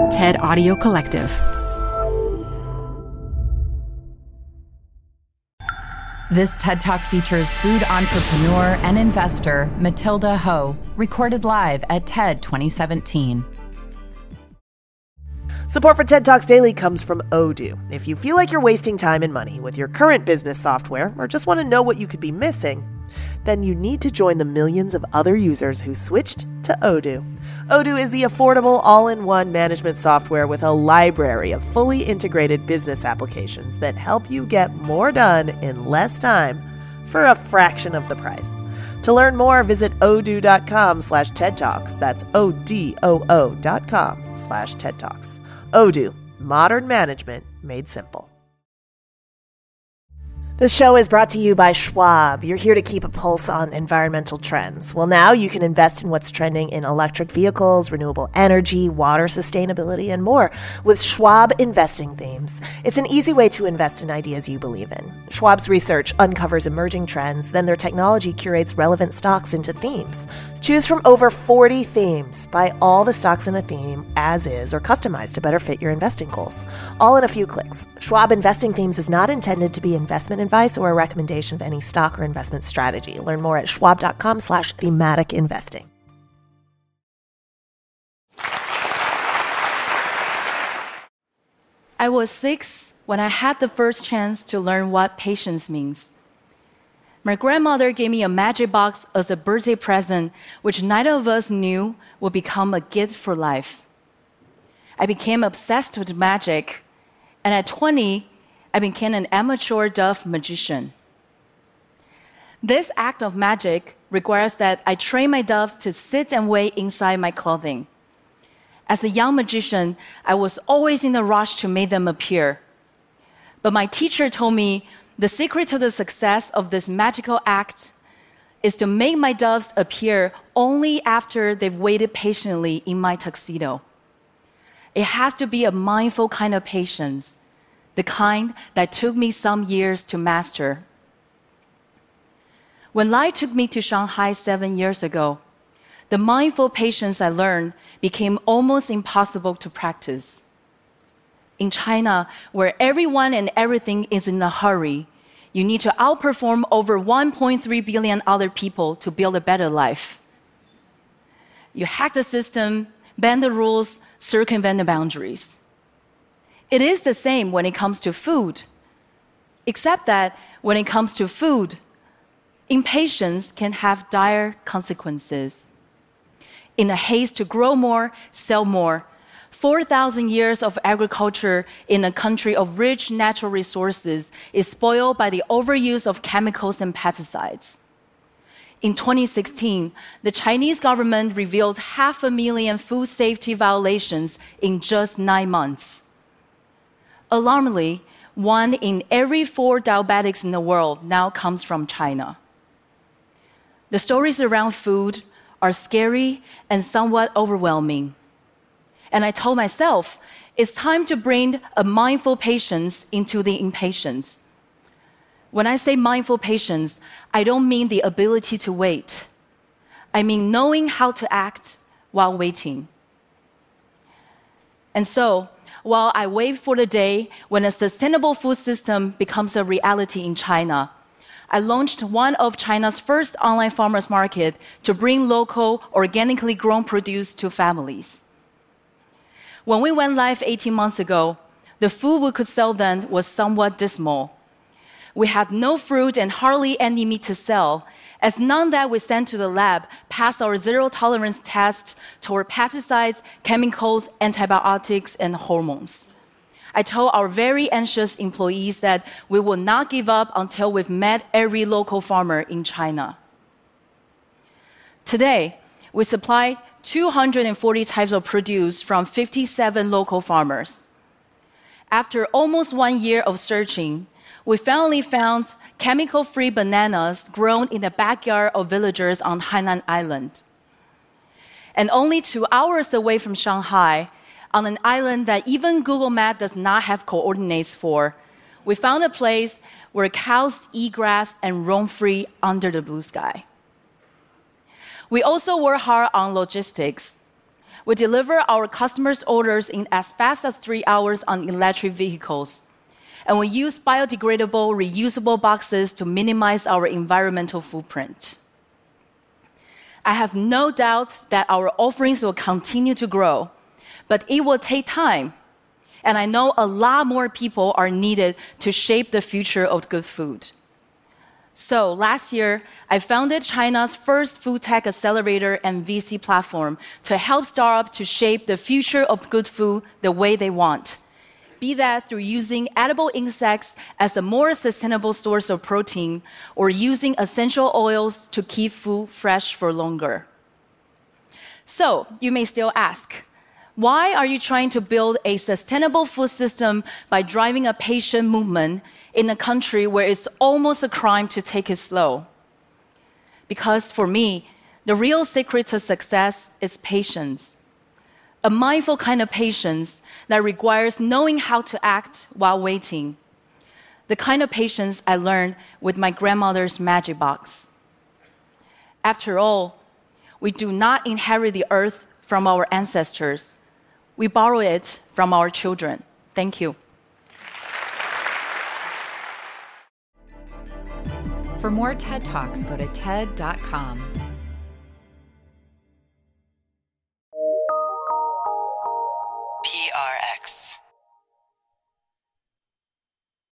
TED Audio Collective. This TED Talk features food entrepreneur and investor Matilda Ho, recorded live at TED 2017. Support for TED Talks Daily comes from Odoo. If you feel like you're wasting time and money with your current business software or just want to know what you could be missing, then you need to join the millions of other users who switched to Odoo. Odoo is the affordable all-in-one management software with a library of fully integrated business applications that help you get more done in less time for a fraction of the price. To learn more, visit odoo.com/TED Talks. That's ODOO.com/TED Talks. Odoo, modern management made simple. This show is brought to you by Schwab. You're here to keep a pulse on environmental trends. Well, now you can invest in what's trending in electric vehicles, renewable energy, water sustainability, and more with Schwab Investing Themes. It's an easy way to invest in ideas you believe in. Schwab's research uncovers emerging trends, then their technology curates relevant stocks into themes. Choose from over 40 themes. Buy all the stocks in a theme as is or customized to better fit your investing goals. All in a few clicks. Schwab Investing Themes is not intended to be investment advice or a recommendation of any stock or investment strategy. Learn more at schwab.com/thematic investing. I was 6 when I had the first chance to learn what patience means. My grandmother gave me a magic box as a birthday present, which neither of us knew would become a gift for life. I became obsessed with magic, and at 20, I became an amateur dove magician. This act of magic requires that I train my doves to sit and wait inside my clothing. As a young magician, I was always in a rush to make them appear. But my teacher told me the secret to the success of this magical act is to make my doves appear only after they've waited patiently in my tuxedo. It has to be a mindful kind of patience, the kind that took me some years to master. When Lai took me to Shanghai 7 years ago, the mindful patience I learned became almost impossible to practice. In China, where everyone and everything is in a hurry, you need to outperform over 1.3 billion other people to build a better life. You hack the system, bend the rules, circumvent the boundaries. It is the same when it comes to food, except that when it comes to food, impatience can have dire consequences. In a haste to grow more, sell more, 4,000 years of agriculture in a country of rich natural resources is spoiled by the overuse of chemicals and pesticides. In 2016, the Chinese government revealed 500,000 food safety violations in just 9 months. Alarmingly, 1 in every 4 diabetics in the world now comes from China. The stories around food are scary and somewhat overwhelming. And I told myself, it's time to bring a mindful patience into the impatience. When I say mindful patience, I don't mean the ability to wait. I mean knowing how to act while waiting. And so, while I wait for the day when a sustainable food system becomes a reality in China, I launched one of China's first online farmers market to bring local, organically grown produce to families. When we went live 18 months ago, the food we could sell then was somewhat dismal. We had no fruit and hardly any meat to sell, as none that we sent to the lab passed our zero-tolerance test toward pesticides, chemicals, antibiotics, and hormones. I told our very anxious employees that we will not give up until we've met every local farmer in China. Today, we supply 240 types of produce from 57 local farmers. After almost 1 year of searching, we finally found chemical-free bananas grown in the backyard of villagers on Hainan Island. And only 2 hours away from Shanghai, on an island that even Google Maps does not have coordinates for, we found a place where cows eat grass and roam free under the blue sky. We also work hard on logistics. We deliver our customers' orders in as fast as 3 hours on electric vehicles. And we use biodegradable, reusable boxes to minimize our environmental footprint. I have no doubt that our offerings will continue to grow, but it will take time. And I know a lot more people are needed to shape the future of good food. So last year, I founded China's first food tech accelerator and VC platform to help startups to shape the future of good food the way they want. Be that through using edible insects as a more sustainable source of protein or using essential oils to keep food fresh for longer. So, you may still ask, why are you trying to build a sustainable food system by driving a patient movement in a country where it's almost a crime to take it slow? Because for me, the real secret to success is patience. A mindful kind of patience that requires knowing how to act while waiting. The kind of patience I learned with my grandmother's magic box. After all, we do not inherit the earth from our ancestors. We borrow it from our children. Thank you. For more TED Talks, go to TED.com.